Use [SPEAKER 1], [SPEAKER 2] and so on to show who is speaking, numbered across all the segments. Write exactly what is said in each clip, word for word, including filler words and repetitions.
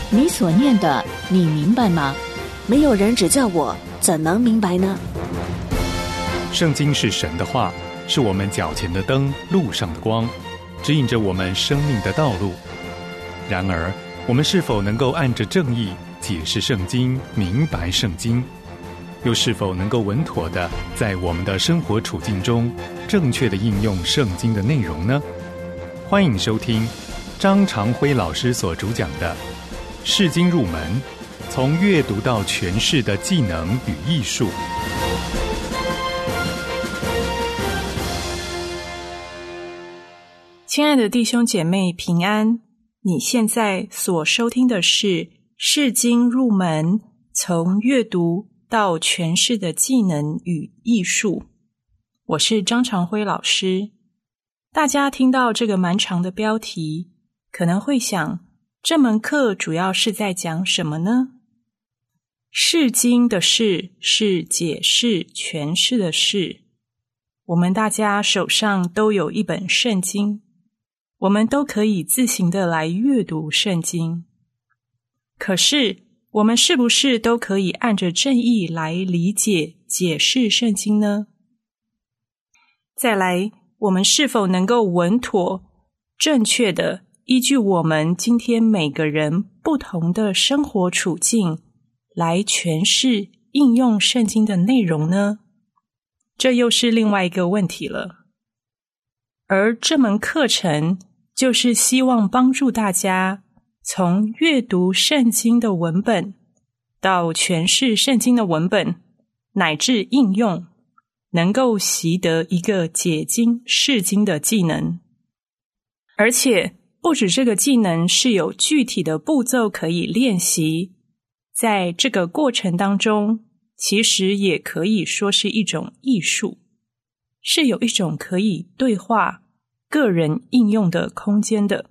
[SPEAKER 1] 你所念的，你明白吗？
[SPEAKER 2] 没有人指教我，怎能明白呢？
[SPEAKER 3] 圣经是神的话，是我们脚前的灯，路上的光，指引着我们生命的道路。然而，我们是否能够按着正义解释圣经，明白圣经？又是否能够稳妥地在我们的生活处境中正确地应用圣经的内容呢？欢迎收听张长辉老师所主讲的《释经入门》，从阅读到诠释的技能与艺术。
[SPEAKER 4] 亲爱的弟兄姐妹平安，你现在所收听的是《释经入门》，从阅读到诠释的技能与艺术。我是张长辉老师。大家听到这个蛮长的标题，可能会想，这门课主要是在讲什么呢？释经的释是解释诠释的释。我们大家手上都有一本圣经，我们都可以自行的来阅读圣经。可是我们是不是都可以按着正义来理解解释圣经呢？再来，我们是否能够稳妥正确的依据我们今天每个人不同的生活处境来诠释应用圣经的内容呢？这又是另外一个问题了。而这门课程就是希望帮助大家从阅读圣经的文本到诠释圣经的文本，乃至应用，能够习得一个解经释经的技能。而且不止这个技能是有具体的步骤可以练习，在这个过程当中，其实也可以说是一种艺术，是有一种可以对话个人应用的空间的。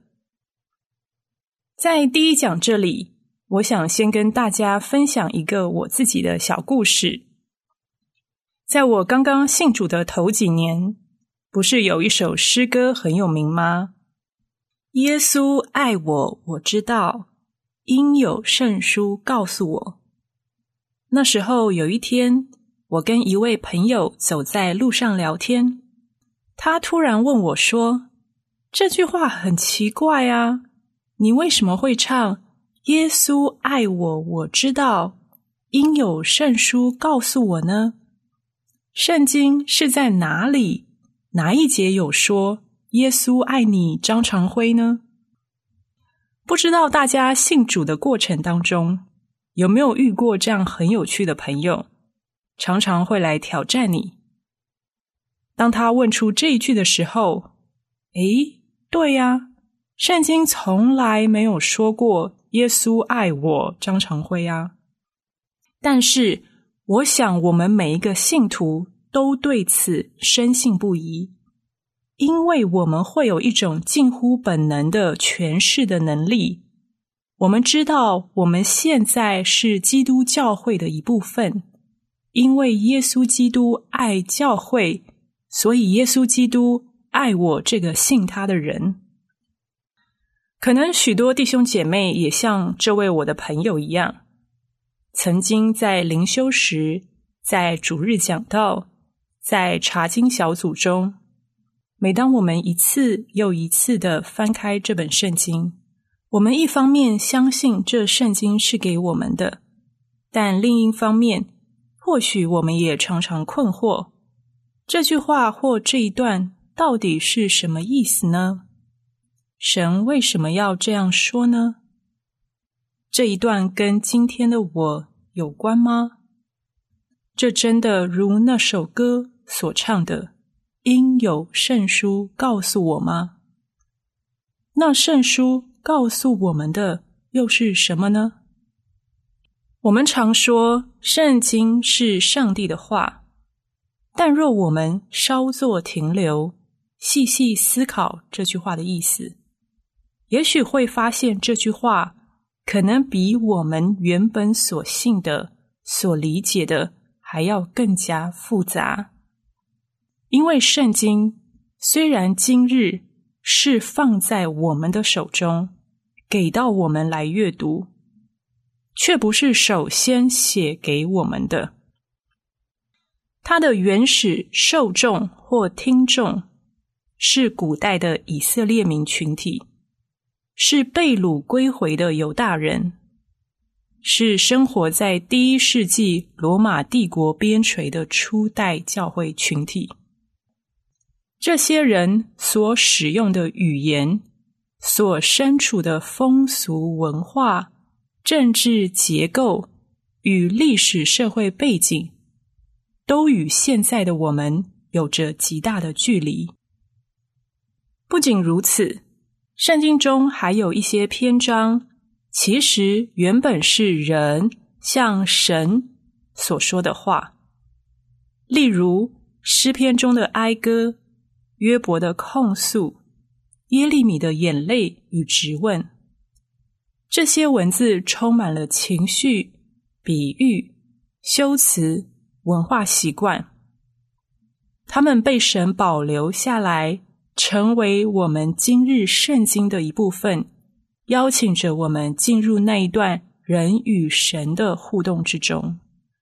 [SPEAKER 4] 在第一讲这里，我想先跟大家分享一个我自己的小故事。在我刚刚信主的头几年，不是有一首诗歌很有名吗？耶稣爱我，我知道，因有圣书告诉我。那时候有一天，我跟一位朋友走在路上聊天，他突然问我说，这句话很奇怪啊，你为什么会唱耶稣爱我，我知道，因有圣书告诉我呢？圣经是在哪里？哪一节有说耶稣爱你张长辉呢？不知道大家信主的过程当中，有没有遇过这样很有趣的朋友，常常会来挑战你。当他问出这一句的时候，诶，对呀，圣经从来没有说过耶稣爱我张长辉啊。但是我想我们每一个信徒都对此深信不疑，因为我们会有一种近乎本能的诠释的能力。我们知道我们现在是基督教会的一部分，因为耶稣基督爱教会，所以耶稣基督爱我这个信他的人。可能许多弟兄姐妹也像这位我的朋友一样，曾经在灵修时，在主日讲道，在查经小组中，每当我们一次又一次地翻开这本圣经，我们一方面相信这圣经是给我们的，但另一方面，或许我们也常常困惑，这句话或这一段到底是什么意思呢？神为什么要这样说呢？这一段跟今天的我有关吗？这真的如那首歌所唱的，因有圣书告诉我吗？那圣书告诉我们的又是什么呢？我们常说圣经是上帝的话，但若我们稍作停留，细细思考这句话的意思，也许会发现这句话可能比我们原本所信的、所理解的还要更加复杂。因为圣经虽然今日是放在我们的手中，给到我们来阅读， 却不是首先写给我们的。它的原始受众或听众是古代的以色列民群体，是被掳归回的犹大人，是生活在第一世纪罗马帝国边陲的初代教会群体。这些人所使用的语言，所身处的风俗文化、政治结构与历史社会背景，都与现在的我们有着极大的距离。不仅如此，圣经中还有一些篇章，其实原本是人向神所说的话，例如诗篇中的哀歌、约伯的控诉、耶利米的眼泪与质问。这些文字充满了情绪、比喻、修辞、文化习惯，它们被神保留下来，成为我们今日圣经的一部分，邀请着我们进入那一段人与神的互动之中。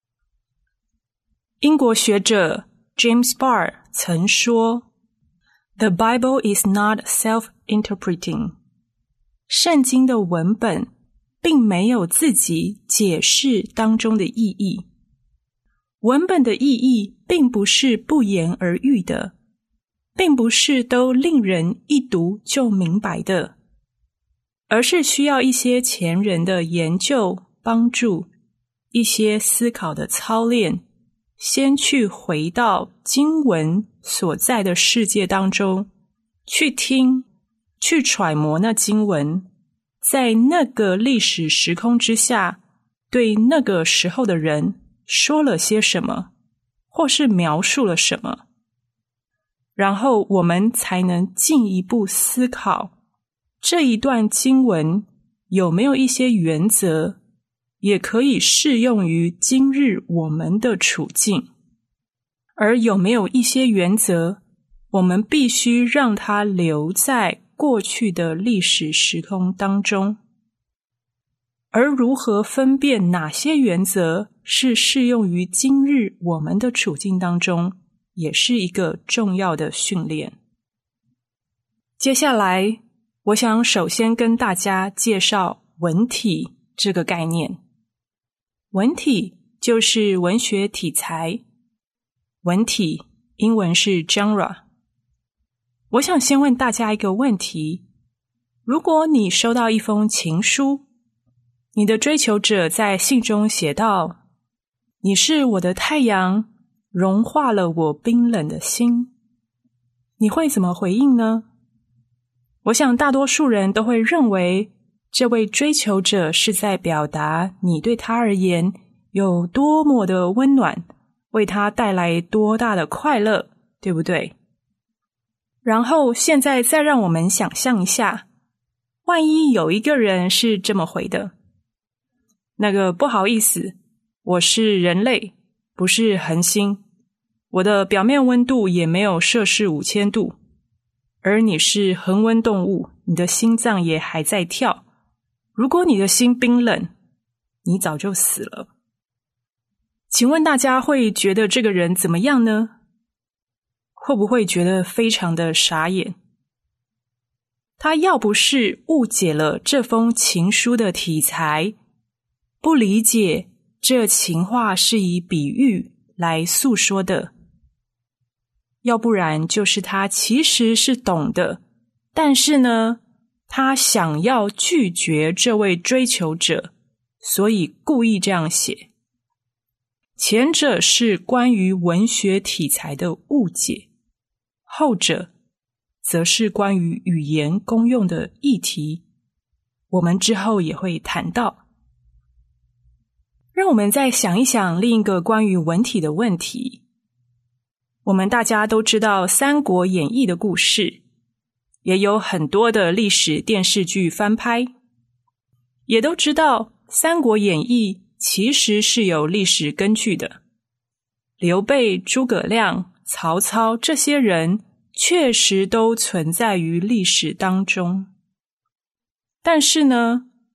[SPEAKER 4] 英国学者 James Barr 曾说， The Bible is not self-interpreting。 圣经的文本并没有自己解释当中的意义，文本的意义并不是不言而喻的，并不是都令人一读就明白的，而是需要一些前人的研究帮助，一些思考的操练，先去回到经文所在的世界当中，去听，去揣摩那经文，在那个历史时空之下，对那个时候的人说了些什么，或是描述了什么，然后我们才能进一步思考这一段经文有没有一些原则，也可以适用于今日我们的处境，而有没有一些原则，我们必须让它留在过去的历史时空当中。而如何分辨哪些原则是适用于今日我们的处境当中，也是一个重要的训练。接下来，我想首先跟大家介绍文体这个概念。文体就是文学题材，文体英文是 genre。 我想先问大家一个问题，如果你收到一封情书，你的追求者在信中写道，你是我的太阳，融化了我冰冷的心，你会怎么回应呢？我想大多数人都会认为，这位追求者是在表达你对他而言有多么的温暖，为他带来多大的快乐，对不对？然后现在再让我们想象一下，万一有一个人是这么回的，那个不好意思，我是人类，不是恒星，我的表面温度也没有摄氏五千度，而你是恒温动物，你的心脏也还在跳，如果你的心冰冷，你早就死了。请问大家会觉得这个人怎么样呢？会不会觉得非常的傻眼？他要不是误解了这封情书的题材，不理解这情话是以比喻来诉说的，要不然就是他其实是懂的，但是呢，他想要拒绝这位追求者，所以故意这样写。前者是关于文学题材的误解，后者则是关于语言功用的议题，我们之后也会谈到。让我们再想一想另一个关于文体的问题。我们大家都知道《三国演义》的故事，也有很多的历史电视剧翻拍，也都知道《三国演义》其实是有历史根据的。刘备、诸葛亮、曹操这些人确实都存在于历史当中。但是呢，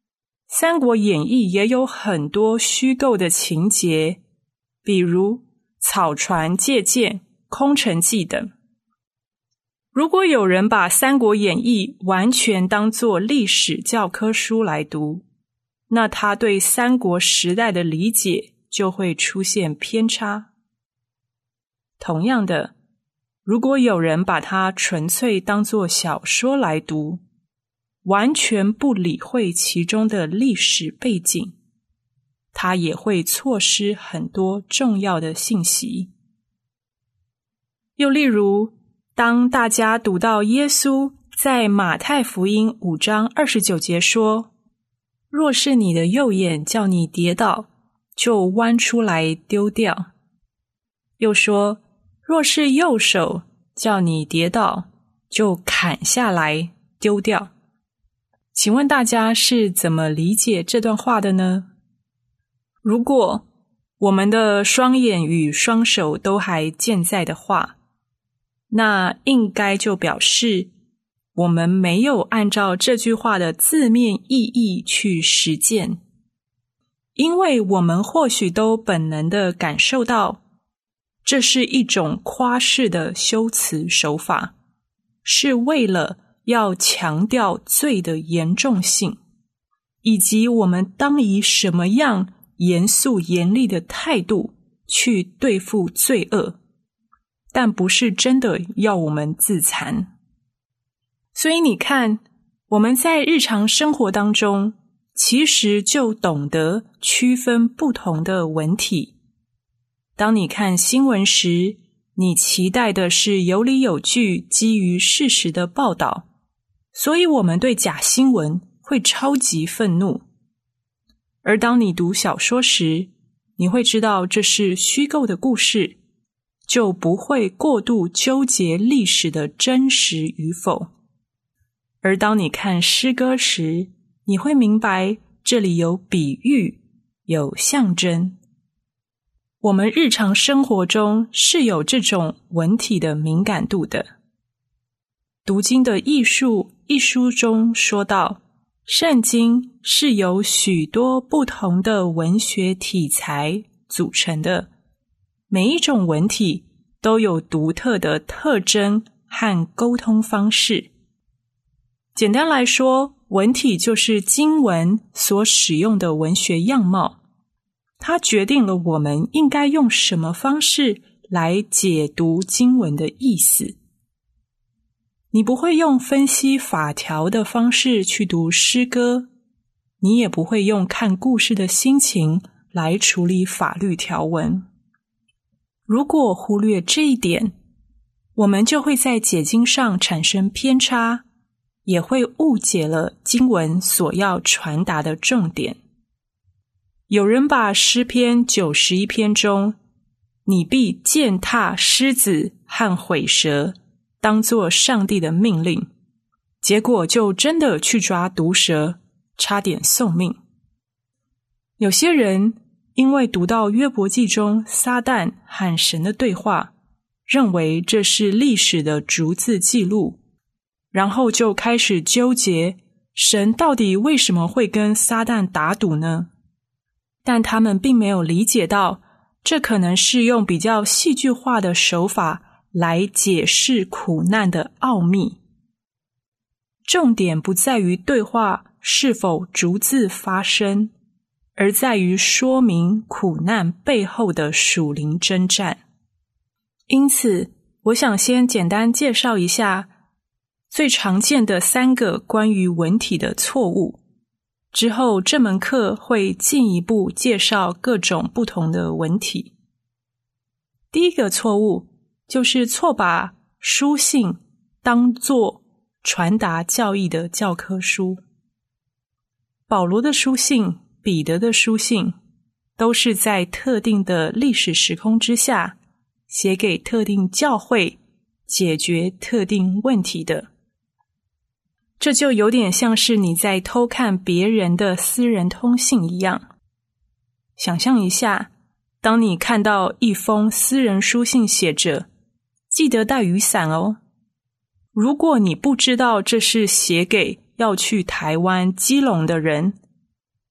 [SPEAKER 4] 三国演义也有很多虚构的情节，比如草船借箭、空城计等。如果有人把三国演义完全当作历史教科书来读，那他对三国时代的理解就会出现偏差。同样的，如果有人把它纯粹当作小说来读，完全不理会其中的历史背景，他也会错失很多重要的信息。又例如，当大家读到耶稣在马太福音五章二十九节说，若是你的右眼叫你跌倒，就弯出来丢掉。又说，若是右手叫你跌倒，就砍下来丢掉。请问大家是怎么理解这段话的呢？如果我们的双眼与双手都还健在的话，那应该就表示我们没有按照这句话的字面意义去实践，因为我们或许都本能地感受到，这是一种夸饰的修辞手法，是为了要强调罪的严重性，以及我们当以什么样严肃严厉的态度去对付罪恶，但不是真的要我们自残。所以你看，我们在日常生活当中，其实就懂得区分不同的文体。当你看新闻时，你期待的是有理有据、基于事实的报道，所以我们对假新闻会超级愤怒。而当你读小说时，你会知道这是虚构的故事，就不会过度纠结历史的真实与否。而当你看诗歌时，你会明白这里有比喻，有象征。我们日常生活中是有这种文体的敏感度的。读经的艺术一书中说到，圣经是由许多不同的文学题材组成的，每一种文体都有独特的特征和沟通方式。简单来说，文体就是经文所使用的文学样貌，它决定了我们应该用什么方式来解读经文的意思。你不会用分析法条的方式去读诗歌，你也不会用看故事的心情来处理法律条文。如果忽略这一点，我们就会在解经上产生偏差，也会误解了经文所要传达的重点。有人把诗篇九十一篇中你必践踏狮子和毁蛇当作上帝的命令，结果就真的去抓毒蛇，差点送命。有些人因为读到约伯记中撒旦和神的对话，认为这是历史的逐字记录，然后就开始纠结神到底为什么会跟撒旦打赌呢？但他们并没有理解到，这可能是用比较戏剧化的手法来解释苦难的奥秘。重点不在于对话是否逐字发生，而在于说明苦难背后的属灵征战。因此，我想先简单介绍一下最常见的三个关于文体的错误，之后这门课会进一步介绍各种不同的文体。第一个错误就是错把书信当作传达教义的教科书。保罗的书信、彼得的书信都是在特定的历史时空之下写给特定教会解决特定问题的。这就有点像是你在偷看别人的私人通信一样。想象一下，当你看到一封私人书信写着记得带雨伞哦，如果你不知道这是写给要去台湾基隆的人，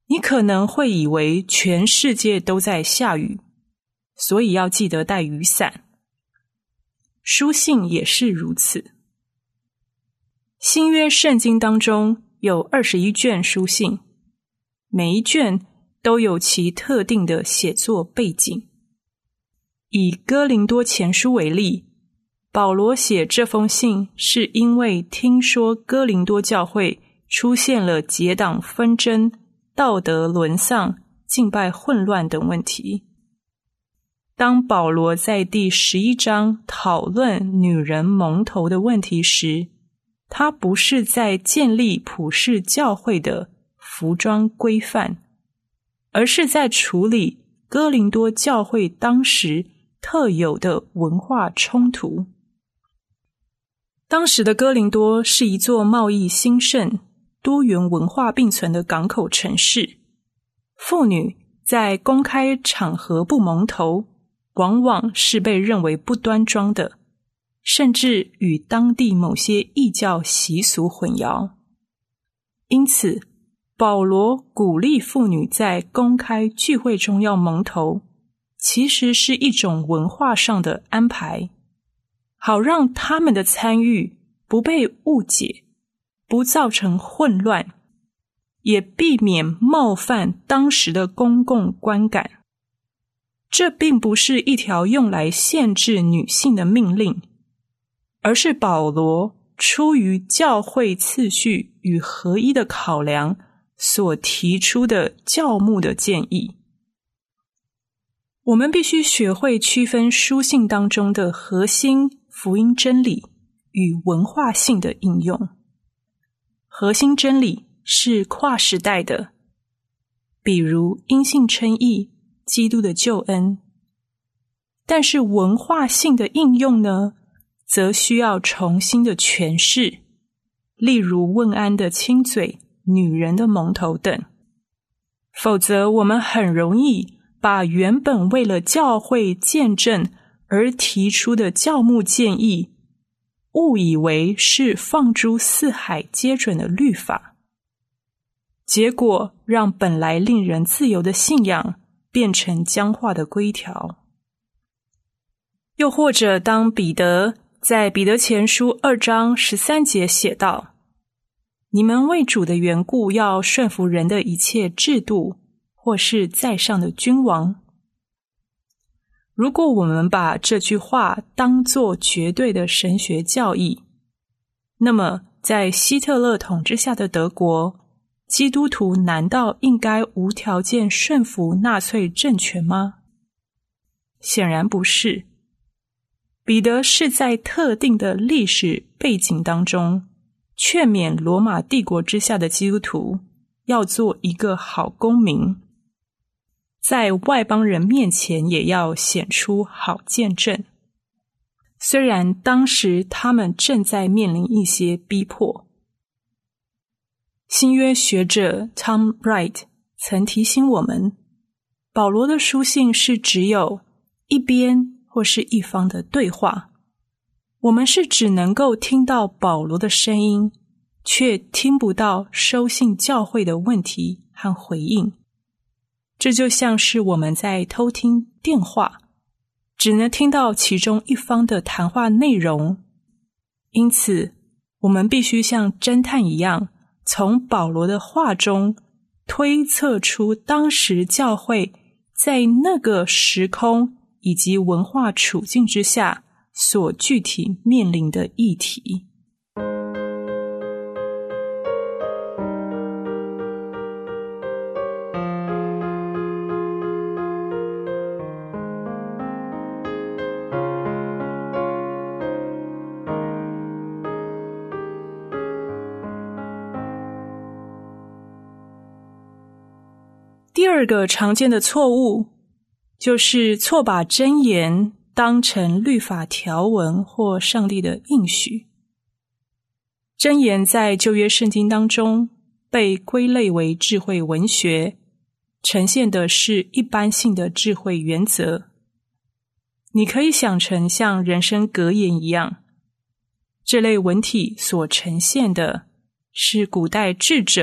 [SPEAKER 4] 你可能会以为全世界都在下雨，所以要记得带雨伞。书信也是如此。新约圣经当中有二十一卷书信，每一卷都有其特定的写作背景。以哥林多前书为例，保罗写这封信是因为听说哥林多教会出现了结党纷争、道德沦丧、敬拜混乱等问题。当保罗在第十一章讨论女人蒙头的问题时，他不是在建立普世教会的服装规范，而是在处理哥林多教会当时特有的文化冲突。当时的哥林多是一座贸易兴盛、多元文化并存的港口城市，妇女在公开场合不蒙头，往往是被认为不端庄的，甚至与当地某些异教习俗混淆。因此，保罗鼓励妇女在公开聚会中要蒙头，其实是一种文化上的安排，好让他们的参与不被误解，不造成混乱，也避免冒犯当时的公共观感。这并不是一条用来限制女性的命令，而是保罗出于教会次序与合一的考量所提出的教牧的建议。我们必须学会区分书信当中的核心福音真理与文化性的应用。核心真理是跨时代的，比如因信称义、基督的救恩。但是文化性的应用呢，则需要重新的诠释，例如问安的亲嘴、女人的蒙头等。否则我们很容易把原本为了教会见证而提出的教牧建议误以为是放诸四海皆准的律法，结果让本来令人自由的信仰变成僵化的规条。又或者当彼得在彼得前书二章十三节写道，你们为主的缘故要顺服人的一切制度，或是在上的君王。如果我们把这句话当作绝对的神学教义，那么在希特勒统治下的德国，基督徒难道应该无条件顺服纳粹政权吗？显然不是。彼得是在特定的历史背景当中，劝勉罗马帝国之下的基督徒要做一个好公民，在外邦人面前也要显出好见证。虽然当时他们正在面临一些逼迫。新约学者 Tom Wright 曾提醒我们，保罗的书信是只有一边或是一方的对话，我们是只能够听到保罗的声音，却听不到收信教会的问题和回应。这就像是我们在偷听电话，只能听到其中一方的谈话内容。因此，我们必须像侦探一样，从保罗的话中推测出当时教会在那个时空以及文化处境之下所具体面临的议题。第二个常见的错误，就是错把箴言当成律法条文或上帝的应许。箴言在旧约圣经当中被归类为智慧文学，呈现的是一般性的智慧原则。你可以想成像人生格言一样，这类文体所呈现的是古代智者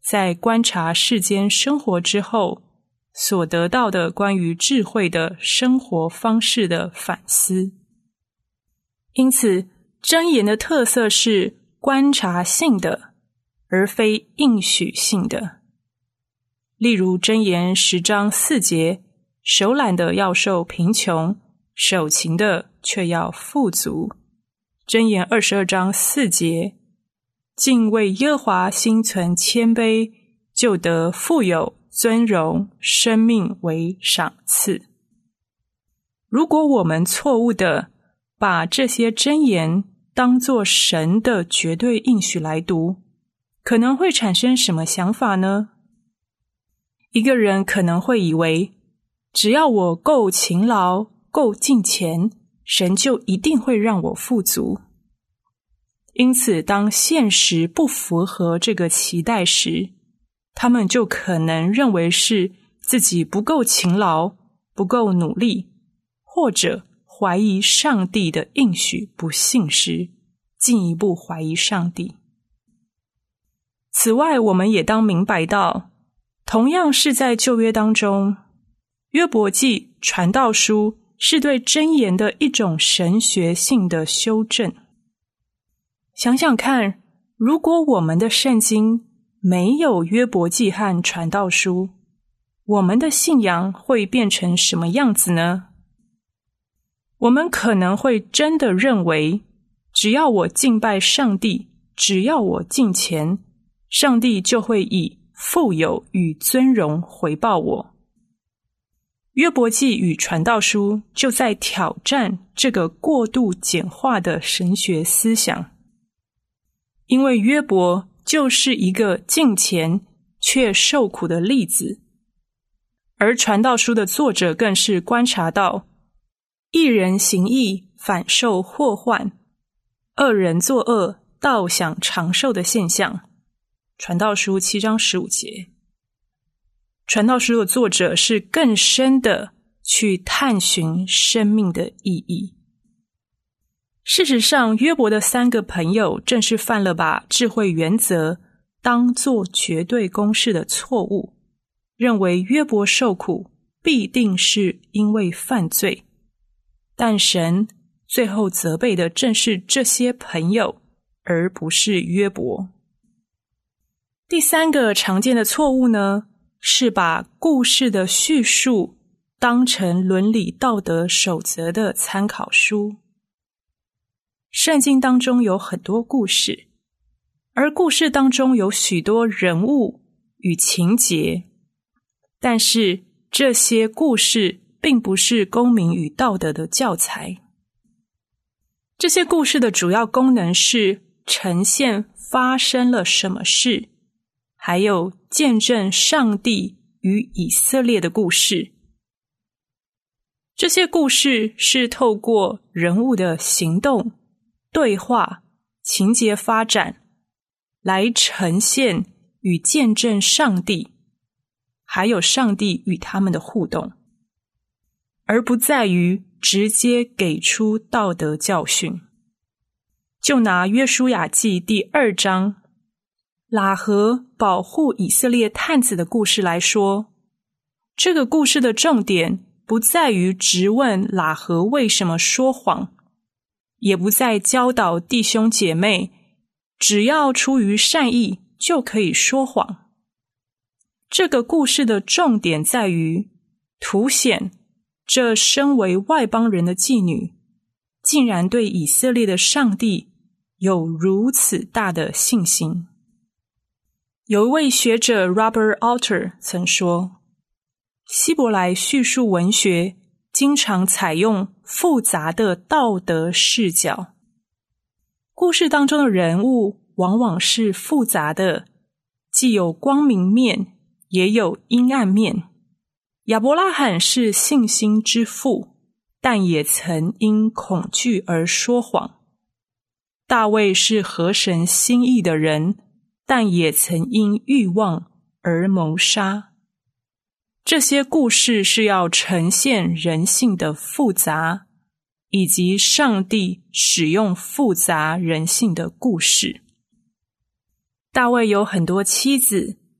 [SPEAKER 4] 在观察世间生活之后所得到的关于智慧的生活方式的反思。因此，箴言的特色是观察性的，而非应许性的。例如箴言十章四节，手懒的要受贫穷，手勤的却要富足。箴言二十二章四节，敬畏耶和华，心存谦卑，就得富有、尊荣、生命为赏赐。如果我们错误的把这些箴言当作神的绝对应许来读，可能会产生什么想法呢？一个人可能会以为，只要我够勤劳、够敬虔，神就一定会让我富足。因此，当现实不符合这个期待时，他们就可能认为是自己不够勤劳、不够努力，或者怀疑上帝的应许不信实，进一步怀疑上帝。此外，我们也当明白到，同样是在旧约当中，约伯记、传道书是对箴言的一种神学性的修正。想想看，如果我们的圣经没有约伯记和传道书，我们的信仰会变成什么样子呢？我们可能会真的认为，只要我敬拜上帝，只要我敬虔，上帝就会以富有与尊荣回报我。约伯记与传道书就在挑战这个过度简化的神学思想，因为约伯就是一个敬虔却受苦的例子，而传道书的作者更是观察到一人行义反受祸患，恶人作恶倒享长寿的现象。传道书七章十五节，传道书的作者是更深的去探寻生命的意义。事实上，约伯的三个朋友正是犯了把智慧原则当作绝对公式的错误，认为约伯受苦必定是因为犯罪，但神最后责备的正是这些朋友，而不是约伯。第三个常见的错误呢，是把故事的叙述当成伦理道德守则的参考书。圣经当中有很多故事，而故事当中有许多人物与情节，但是这些故事并不是公民与道德的教材。这些故事的主要功能是呈现发生了什么事，还有见证上帝与以色列的故事。这些故事是透过人物的行动、对话、情节发展来呈现与见证上帝，还有上帝与他们的互动，而不在于直接给出道德教训。就拿约书亚记第二章喇合保护以色列探子的故事来说，这个故事的重点不在于质问喇合为什么说谎，也不在教导弟兄姐妹只要出于善意就可以说谎。这个故事的重点在于凸显这身为外邦人的妓女竟然对以色列的上帝有如此大的信心。有一位学者 Robert Alter 曾说，希伯来叙述文学经常采用复杂的道德视角，故事当中的人物往往是复杂的，既有光明面也有阴暗面。亚伯拉罕是信心之父，但也曾因恐惧而说谎。大卫是合神心意的人，但也曾因欲望而谋杀。这些故事是要呈现人性的复杂，以及上帝使用复杂人性的故事。大卫有很多妻子，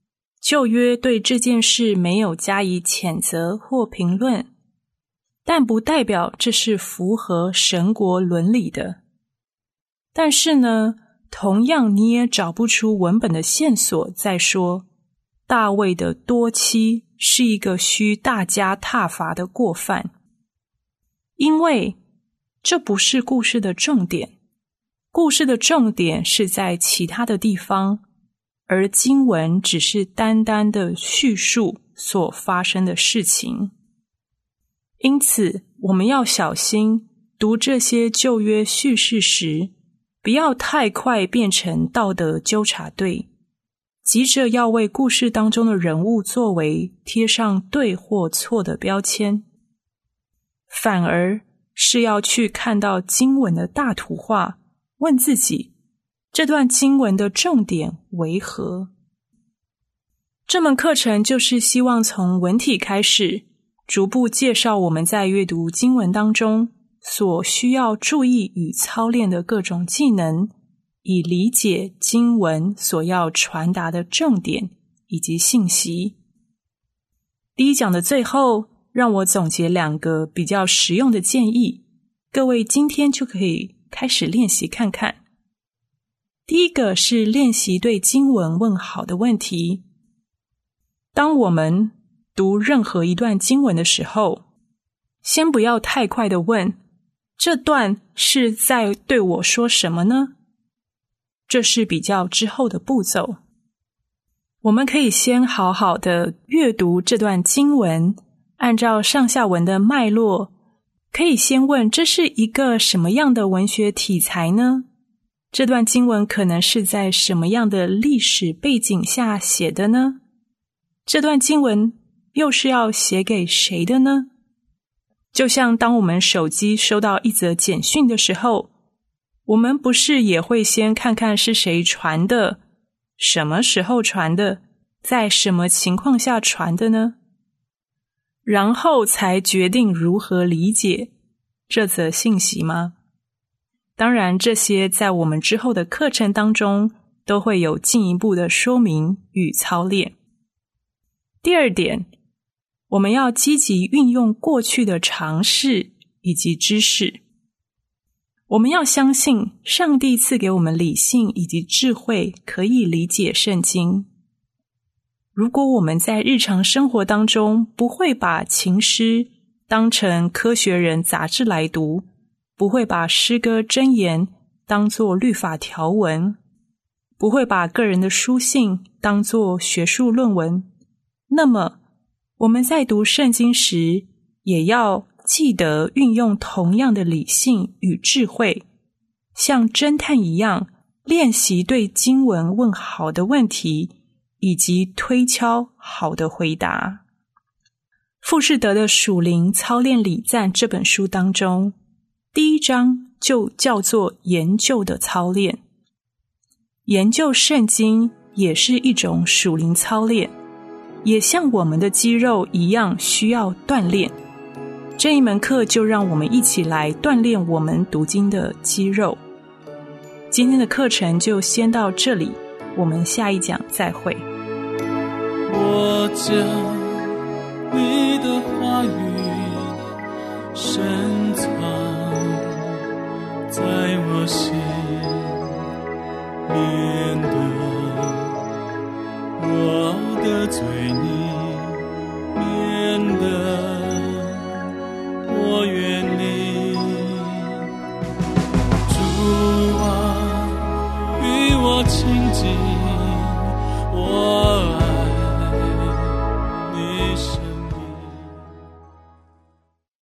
[SPEAKER 4] 旧约对这件事没有加以谴责或评论，但不代表这是符合神国伦理的。但是呢，同样你也找不出文本的线索再说大卫的多妻是一个需大家挞伐的过犯，因为这不是故事的重点，故事的重点是在其他的地方，而经文只是单单的叙述所发生的事情。因此，我们要小心读这些旧约叙事时，不要太快变成道德纠察队，急着要为故事当中的人物作为贴上对或错的标签，反而是要去看到经文的大图画，问自己这段经文的重点为何。这门课程就是希望从文体开始，逐步介绍我们在阅读经文当中所需要注意与操练的各种技能，以理解经文所要传达的重点以及信息。第一讲的最后，让我总结两个比较实用的建议，各位今天就可以开始练习看看。第一个是练习对经文问好的问题。当我们读任何一段经文的时候，先不要太快的问，这段是在对我说什么呢？这是比较之后的步骤。我们可以先好好的阅读这段经文，按照上下文的脉络，可以先问这是一个什么样的文学题材呢？这段经文可能是在什么样的历史背景下写的呢？这段经文又是要写给谁的呢？就像当我们手机收到一则简讯的时候，我们不是也会先看看是谁传的，什么时候传的，在什么情况下传的呢？然后才决定如何理解这则信息吗？当然，这些在我们之后的课程当中都会有进一步的说明与操练。第二点，我们要积极运用过去的常识以及知识。我们要相信上帝赐给我们理性以及智慧，可以理解圣经。如果我们在日常生活当中不会把情诗当成科学人杂志来读，不会把诗歌箴言当作律法条文，不会把个人的书信当作学术论文，那么我们在读圣经时也要记得运用同样的理性与智慧，像侦探一样练习对经文问好的问题，以及推敲好的回答。富士德的属灵操练礼赞这本书当中，第一章就叫做研究的操练。研究圣经也是一种属灵操练，也像我们的肌肉一样需要锻炼。这一门课就让我们一起来锻炼我们读经的肌肉。今天的课程就先到这里，我们下一讲再会。
[SPEAKER 5] 我将你的话语深藏在我心，免得我得罪你，免得我远离。主啊，与我亲近，